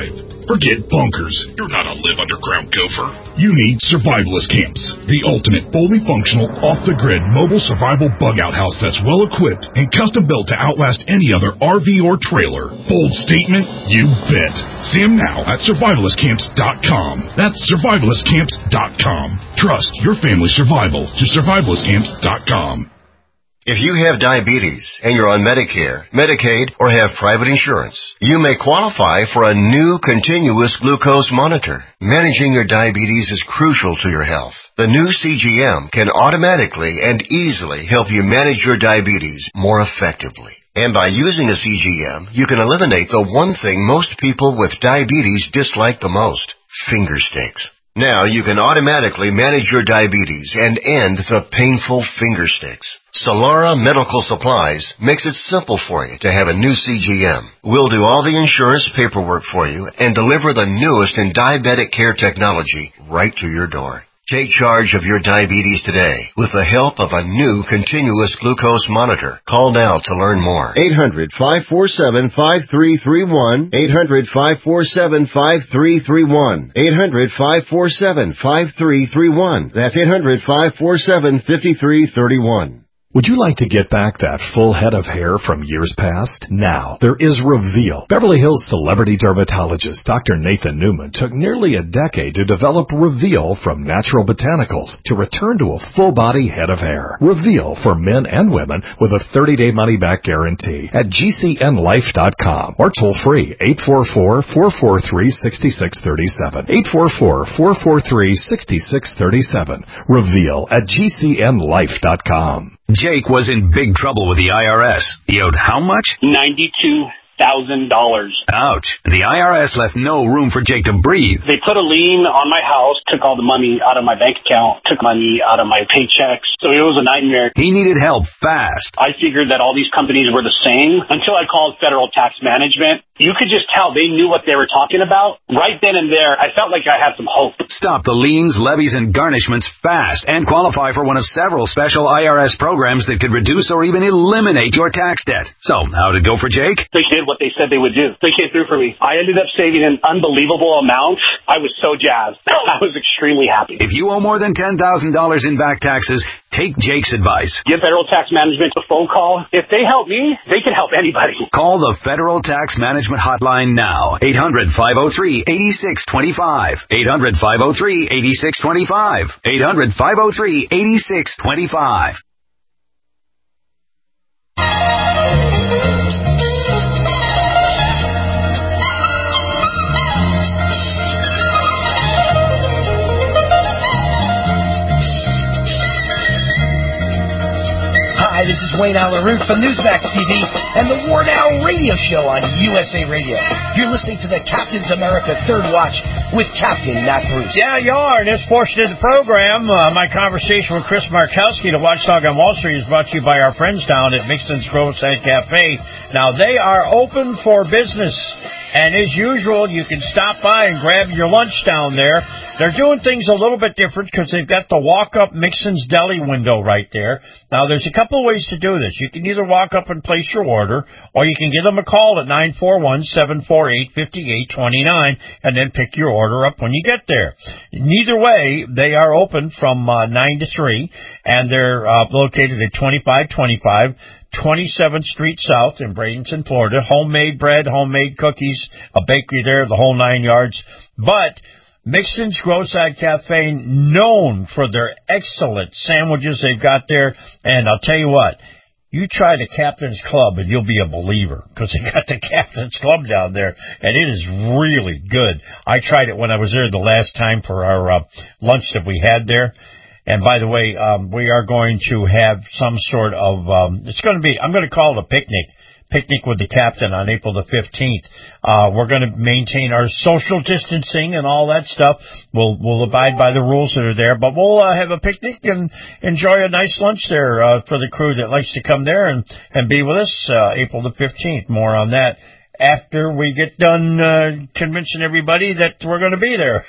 Forget bunkers. You're not a live underground gopher. You need Survivalist Camps, the ultimate fully functional, off-the-grid mobile survival bug-out house that's well-equipped and custom-built to outlast any other R V or trailer. Bold statement? You bet. See them now at survivalist camps dot com. That's survivalist camps dot com. Trust your family's survival to survivalist camps dot com. If you have diabetes and you're on Medicare, Medicaid, or have private insurance, you may qualify for a new continuous glucose monitor. Managing your diabetes is crucial to your health. The new C G M can automatically and easily help you manage your diabetes more effectively. And by using a C G M, you can eliminate the one thing most people with diabetes dislike the most: finger sticks. Now you can automatically manage your diabetes and end the painful finger sticks. Solara Medical Supplies makes it simple for you to have a new C G M. We'll do all the insurance paperwork for you and deliver the newest in diabetic care technology right to your door. Take charge of your diabetes today with the help of a new continuous glucose monitor. Call now to learn more. eight hundred, five four seven, five three three one. eight hundred, five four seven, five three three one. eight hundred, five four seven, five three three one. That's eight hundred, five four seven, five three three one. Would you like to get back that full head of hair from years past? Now, there is Reveal. Beverly Hills celebrity dermatologist Doctor Nathan Newman took nearly a decade to develop Reveal from natural botanicals to return to a full-body head of hair. Reveal for men and women with a thirty-day money-back guarantee at G C N life dot com or toll-free eight four four, four four three, six six three seven. eight four four, four four three, six six three seven. Reveal at G C N life dot com. Jake was in big trouble with the I R S. He owed how much? ninety-two thousand dollars. Ouch. The I R S left no room for Jake to breathe. They put a lien on my house, took all the money out of my bank account, took money out of my paychecks. So it was a nightmare. He needed help fast. I figured that all these companies were the same until I called Federal Tax Management. You could just tell they knew what they were talking about. Right then and there, I felt like I had some hope. Stop the liens, levies, and garnishments fast and qualify for one of several special I R S programs that could reduce or even eliminate your tax debt. So, how'd it go for Jake? They did what they said they would do. They came through for me. I ended up saving an unbelievable amount. I was so jazzed. I was extremely happy. If you owe more than ten thousand dollars in back taxes, take Jake's advice. Give Federal Tax Management a phone call. If they help me, they can help anybody. Call the Federal Tax Management hotline now. eight hundred, five oh three, eight six two five. eight hundred, five oh three, eight six two five. eight hundred, five oh three, eight six two five. Hi, this is Wayne Allaroot from Newsmax T V and the War Now radio show on U S A Radio. You're listening to the Captain's America Third Watch with Captain Matt Bruce. Yeah, you are. In this portion of the program, uh, my conversation with Chris Markowski, the Watchdog on Wall Street, is brought to you by our friends down at Mixon's Groveside Cafe. Now, they are open for business. And as usual, you can stop by and grab your lunch down there. They're doing things a little bit different because they've got the walk-up Mixon's Deli window right there. Now, there's a couple of ways to do this. You can either walk up and place your order, or you can give them a call at nine four one, seven four eight, five eight two nine and then pick your order up when you get there. Neither way, they are open from uh, nine to three, and they're uh, located at twenty-five twenty-five twenty-seventh Street South in Bradenton, Florida. Homemade bread, homemade cookies, a bakery there, the whole nine yards. But Mixon's Groveside Cafe, known for their excellent sandwiches they've got there. And I'll tell you what, you try the Captain's Club and you'll be a believer, because they got the Captain's Club down there, and it is really good. I tried it when I was there the last time for our uh, lunch that we had there. And by the way, um, we are going to have some sort of, um, it's going to be, I'm going to call it a picnic, picnic with the captain on April the fifteenth. Uh, we're going to maintain our social distancing and all that stuff. We'll, we'll abide by the rules that are there, but we'll uh, have a picnic and enjoy a nice lunch there, uh, for the crew that likes to come there and, and be with us, uh, April the fifteenth. More on that after we get done uh, convincing everybody that we're going to be there.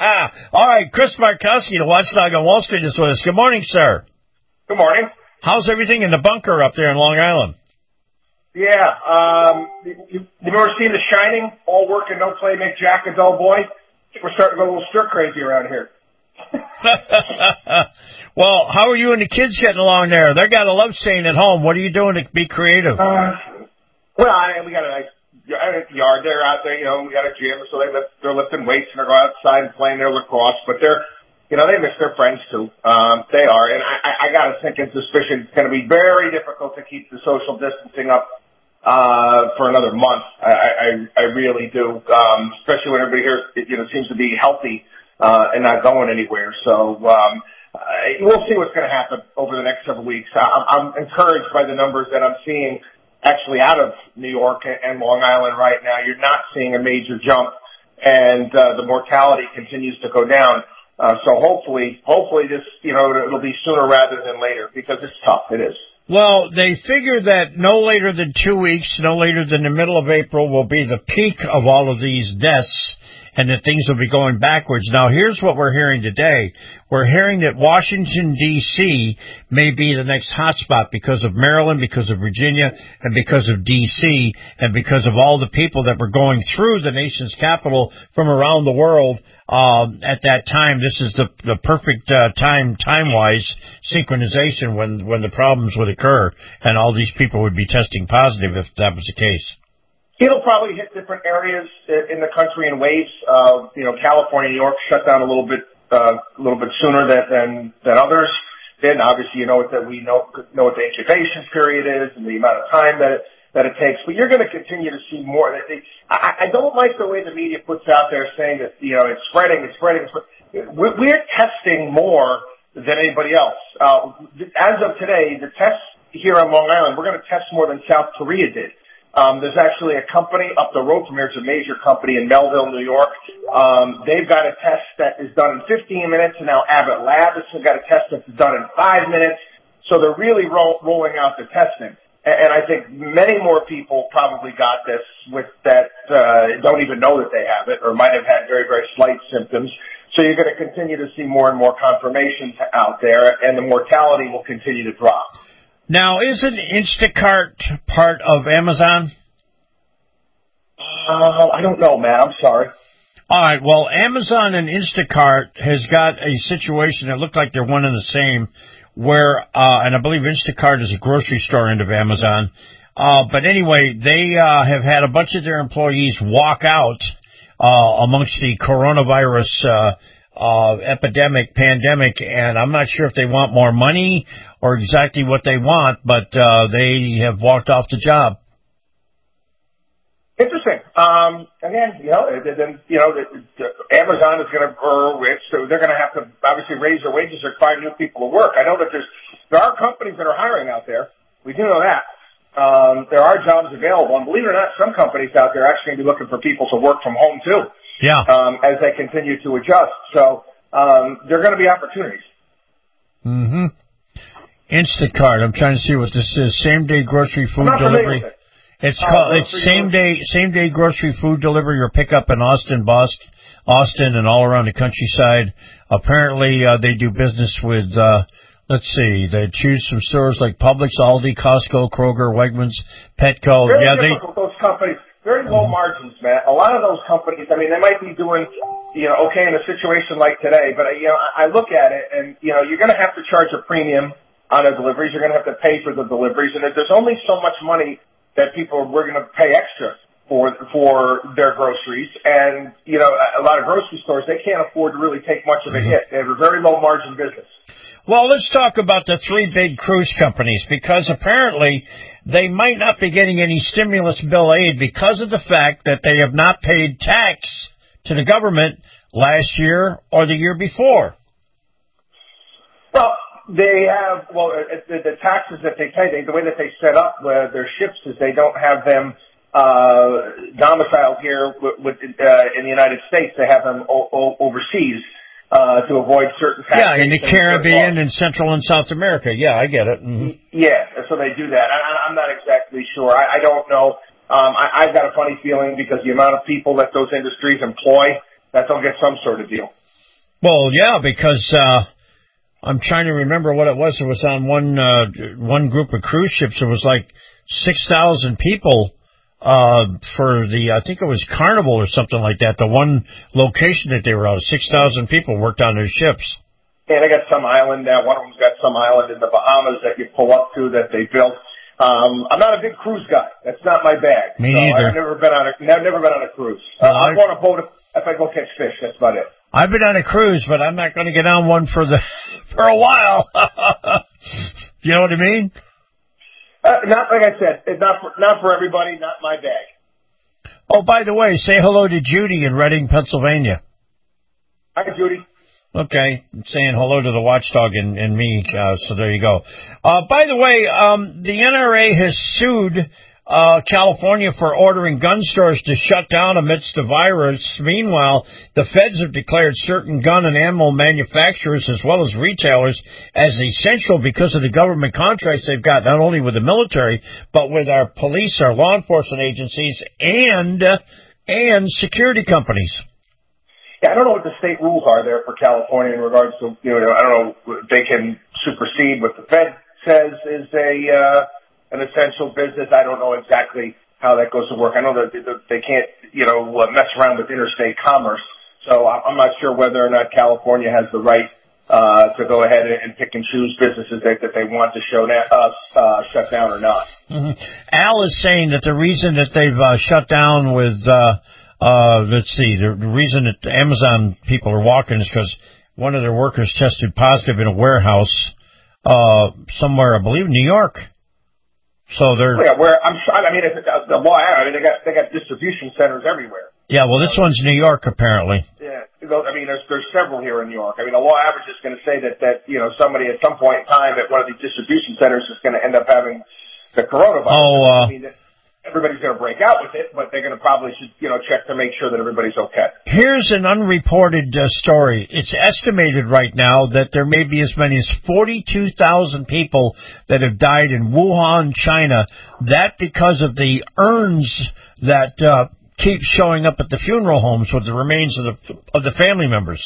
All right, Chris Markowski, the Watchdog on Wall Street, is with us. Good morning, sir. Good morning. How's everything in the bunker up there in Long Island? Yeah. Um, you, you ever seen The Shining? All work and no play make Jack a dull boy. We're starting to go a little stir crazy around here. Well, how are you and the kids getting along there? They gotta love staying at home. What are you doing to be creative? Uh, well, I, we got a nice yard. They're out there, you know. We got a gym, so they lift, they're lifting weights and they're going outside and playing their lacrosse. But they're, you know, they miss their friends too. Um, they are, and I, I got a thinking suspicion it's going to be very difficult to keep the social distancing up uh, for another month. I, I, I really do, um, especially when everybody here, you know, seems to be healthy uh, and not going anywhere. So. Um, Uh, we'll see what's going to happen over the next several weeks. I'm, I'm encouraged by the numbers that I'm seeing actually out of New York and Long Island right now. You're not seeing a major jump, and uh, the mortality continues to go down. Uh, so hopefully, hopefully this, you know, it'll be sooner rather than later because it's tough. It is. Well, they figure that no later than two weeks, no later than the middle of April will be the peak of all of these deaths, and that things will be going backwards. Now, here's what we're hearing today. We're hearing that Washington, D C may be the next hotspot because of Maryland, because of Virginia, and because of D C, and because of all the people that were going through the nation's capital from around the world um, at that time. This is the, the perfect uh, time, time-wise, synchronization when, when the problems would occur, and all these people would be testing positive if that was the case. It'll probably hit different areas in the country in waves. Uh, you know, California, New York shut down a little bit, uh, a little bit sooner than, than, than others. Then obviously, you know that we know, know what the incubation period is and the amount of time that it, that it takes. But you're going to continue to see more. I, I don't like the way the media puts out there saying that, you know, it's spreading, it's spreading. It's spreading. We're testing more than anybody else. Uh, as of today, the tests here on Long Island, we're going to test more than South Korea did. Um, there's actually a company up the road from here. It's a major company in Melville, New York. Um, they've got a test that is done in fifteen minutes, and now Abbott Labs has got a test that's done in five minutes. So they're really ro- rolling out the testing. And, and I think many more people probably got this with that, uh, don't even know that they have it or might have had very, very slight symptoms. So you're going to continue to see more and more confirmations out there, and the mortality will continue to drop. Now, isn't Instacart part of Amazon? Uh, I don't know, Matt. I'm sorry. All right. Well, Amazon and Instacart has got a situation that looked like they're one and the same, where, uh, and I believe Instacart is a grocery store end of Amazon. Uh, but anyway, they uh, have had a bunch of their employees walk out uh, amongst the coronavirus uh Uh, epidemic, pandemic, and I'm not sure if they want more money or exactly what they want, but uh, they have walked off the job. Interesting. Um, again, you know, then you know, Amazon is going to grow rich, so they're going to have to obviously raise their wages or find new people to work. I know that there's there are companies that are hiring out there. We do know that. Um, there are jobs available, and believe it or not, some companies out there are actually going to be looking for people to work from home too. Yeah. Um, as they continue to adjust. So, um, there are going to be opportunities. Mm-hmm. Instacart. I'm trying to see what this is. Same day grocery food delivery. It. It's uh, called, it's same day, same day grocery food delivery or pickup in Austin, Boston, Austin and all around the countryside. Apparently, uh, they do business with, uh, let's see, they choose some stores like Publix, Aldi, Costco, Kroger, Wegmans, Petco. Very yeah, difficult, they, those companies. Very low margins, Matt. A lot of those companies, I mean, they might be doing, you know, okay in a situation like today, but, you know, I look at it and, you know, you're going to have to charge a premium on the deliveries. You're going to have to pay for the deliveries. And there's only so much money that people are going to pay extra for, for their groceries. And, you know, a lot of grocery stores, they can't afford to really take much of a hit. They have a very low margin business. Well, let's talk about the three big cruise companies, because apparently they might not be getting any stimulus bill aid because of the fact that they have not paid tax to the government last year or the year before. Well, they have, well, the, the taxes that they pay, they, the way that they set up uh, their ships is they don't have them uh, domiciled here with, with, uh, in the United States. They have them o- o- overseas. Uh, to avoid certain taxes. Yeah, in the Caribbean and Central and South America. Yeah, I get it. Mm-hmm. Yeah, so they do that. I, I'm not exactly sure. I, I don't know. Um, I, I've got a funny feeling because the amount of people that those industries employ, that they'll get some sort of deal. Well, yeah, because uh, I'm trying to remember what it was. It was on one uh, one group of cruise ships. It was like six thousand people uh, for the, I think it was Carnival or something like that. The one location that they were on, six thousand people worked on their ships. Yeah, they got some island there. One of them's got some island in the Bahamas that you pull up to that they built. Um, I'm not a big cruise guy. That's not my bag. Me so neither. I've never been on a, I've never been on a cruise. Uh, Well, I'm I- on a boat if, if I go catch fish. That's about it. I've been on a cruise, but I'm not going to get on one for the for a while. You know what I mean? Uh, not like I said, it's not for, not for everybody. Not my bag. Oh, by the way, say hello to Judy in Reading, Pennsylvania. Hi, Judy. Okay, saying hello to the watchdog and, and me, uh, so there you go. Uh, by the way, um, the N R A has sued uh, California for ordering gun stores to shut down amidst the virus. Meanwhile, the feds have declared certain gun and ammo manufacturers as well as retailers as essential because of the government contracts they've got, not only with the military, but with our police, our law enforcement agencies, and uh, and security companies. Yeah, I don't know what the state rules are there for California in regards to, you know, I don't know, they can supersede what the Fed says is a, uh, an essential business. I don't know exactly how that goes to work. I know that they can't, you know, mess around with interstate commerce. So I'm not sure whether or not California has the right, uh, to go ahead and pick and choose businesses that, that they want to show that, uh, uh, shut down or not. Mm-hmm. Al is saying that the reason that they've uh, shut down with, uh, Uh, let's see, the, the reason that Amazon people are walking is because one of their workers tested positive in a warehouse, uh, somewhere, I believe, New York. So they're... Yeah, where, I'm sure, I mean, if it, the law, I mean, they got, they got distribution centers everywhere. Yeah, well, this one's New York, apparently. Yeah, I mean, there's, there's several here in New York. I mean, the law average is going to say that, that, you know, somebody at some point in time at one of these distribution centers is going to end up having the coronavirus. Oh, uh... I mean, everybody's going to break out with it, but they're going to probably should, you know, check to make sure that everybody's okay. Here's an unreported uh, story. It's estimated right now that there may be as many as forty-two thousand people that have died in Wuhan, China. That because of the urns that uh, keep showing up at the funeral homes with the remains of the of the family members.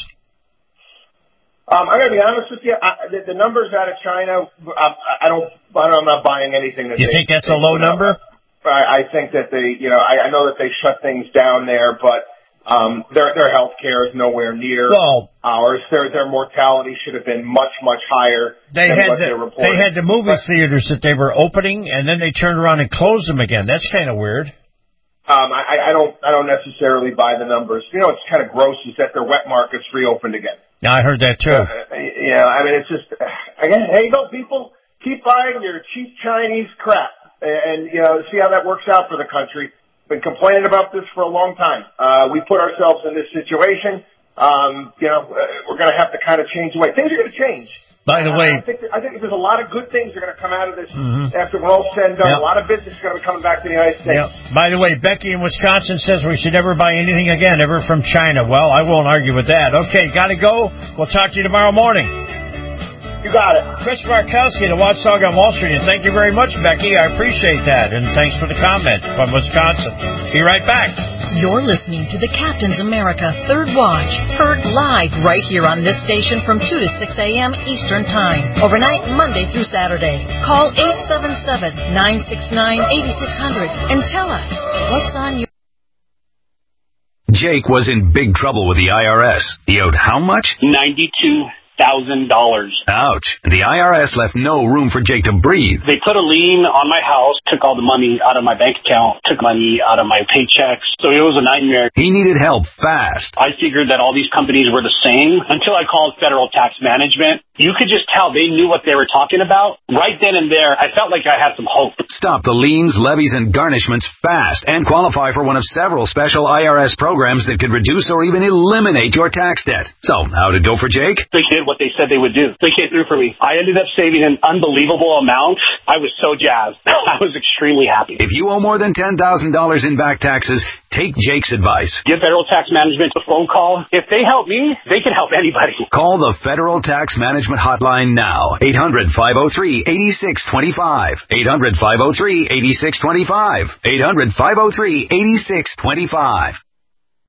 Um, I'm going to be honest with you. I, the, the numbers out of China, I, I don't. I'm not buying anything. That you they, think that's they a low number? I, I think that they, you know, I, I know that they shut things down there, but um, their their health care is nowhere near well, ours. Their their mortality should have been much much higher. They than had what the, they're reporting. they had the movie but, theaters that they were opening, and then they turned around and closed them again. That's kind of weird. Um, I, I don't I don't necessarily buy the numbers. You know, it's kind of gross is that their wet markets reopened again. Yeah, I heard that too. Uh, yeah, I mean, it's just again, there you go, people. Keep buying your cheap Chinese crap. And, you know, see how that works out for the country. Been complaining about this for a long time. Uh, we put ourselves in this situation. Um, you know, we're going to have to kind of change the way. Things are going to change. By the way, I think, I think there's a lot of good things that are going to come out of this mm-hmm. after we're all said and done. Yep. A lot of business is going to be coming back to the United States. Yep. By the way, Becky in Wisconsin says we should never buy anything again, ever from China. Well, I won't argue with that. Okay, got to go. We'll talk to you tomorrow morning. You got it. Chris Markowski, the Watchdog on Wall Street. And thank you very much, Becky. I appreciate that. And thanks for the comment from Wisconsin. Be right back. You're listening to the Captain's America Third Watch. Heard live right here on this station from two to six a.m. Eastern Time. Overnight, Monday through Saturday. Call eight seven seven, nine six nine, eight six zero zero and tell us what's on your... Jake was in big trouble with the I R S. He owed how much? ninety-two thousand dollars. Ouch. The I R S left no room for Jake to breathe. They put a lien on my house, took all the money out of my bank account, took money out of my paychecks. So it was a nightmare. He needed help fast. I figured that all these companies were the same until I called Federal Tax Management. You could just tell they knew what they were talking about. Right then and there, I felt like I had some hope. Stop the liens, levies, and garnishments fast and qualify for one of several special I R S programs that could reduce or even eliminate your tax debt. So, how'd it go for Jake? They did what they said they would do. They came through for me. I ended up saving an unbelievable amount. I was so jazzed. I was extremely happy. If you owe more than ten thousand dollars in back taxes, take Jake's advice. Give Federal Tax Management a phone call. If they help me, they can help anybody. Call the Federal Tax Management Hotline now. eight hundred, five oh three, eight six two five. eight hundred, five oh three, eight six two five. eight hundred, five oh three, eight six two five.